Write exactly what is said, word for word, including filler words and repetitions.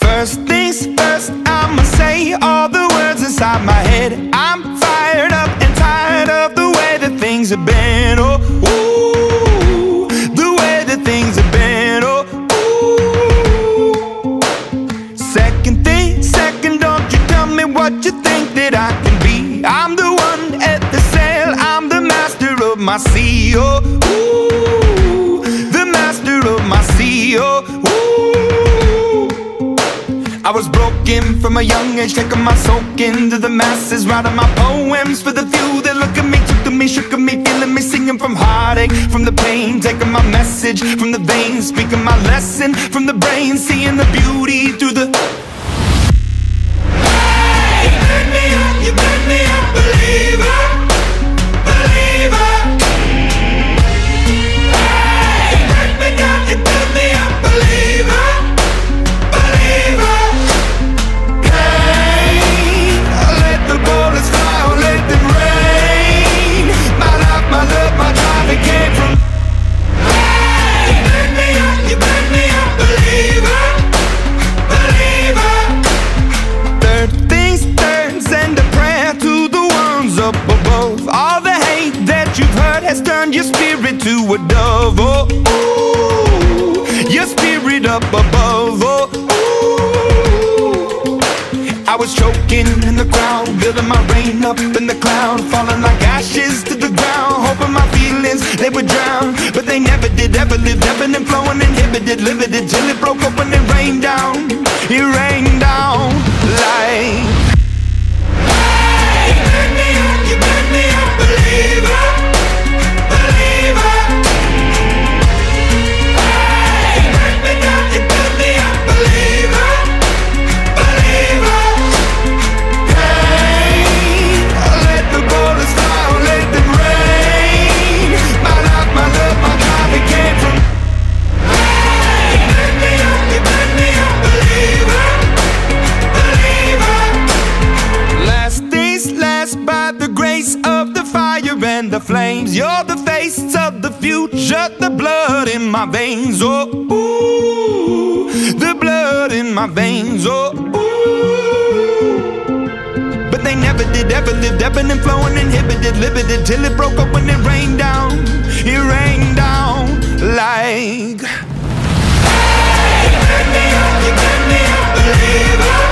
First things first, I'ma say all the words inside my head. I'm fired up and tired of the way that things have been. Oh, ooh, the way that things have been. Oh, ooh. Second thing, second, don't you tell me what you think that I can be. I'm the one at the sail, I'm the master of my sea. Oh, ooh, the master of my sea. Oh, ooh. I was broken from a young age, taking my soak into the masses, writing my poems for the few that look at me, took to me, shook at me, feeling me, singing from heartache, from the pain, taking my message from the veins, speaking my lesson from the brain, seeing the beauty through the. Hey, you made me up, you made me a believer, believer. Hey, you break me down, you build me up, believer, believer. Bullets fly or let them rain. My life, my love, my drive, it came from. Hey, you made me up, you made me a believer, believer. Third things third, send a prayer to the ones up above. All the hate that you've heard has turned your spirit to a dove. Oh, ooh, your spirit up above. Oh, I was choking in the crowd, building my rain up in the cloud, falling like ashes to the ground, hoping my feelings, they would drown. But they never did, ever lived, ebbing and flowing, inhibited, limited, till it broke up when it rained down. It rained down like. Hey, you made me up, you made me a believer, believer. Hey, you break me down, you build me up, believer, believer. And the flames, you're the face of the future, the blood in my veins. Oh, ooh, the blood in my veins. Oh, ooh. But they never did, ever lived, ebbing and flowing, inhibited, limited, till it broke up when it rained down. It rained down like. Hey, you made me up, you made me a believer.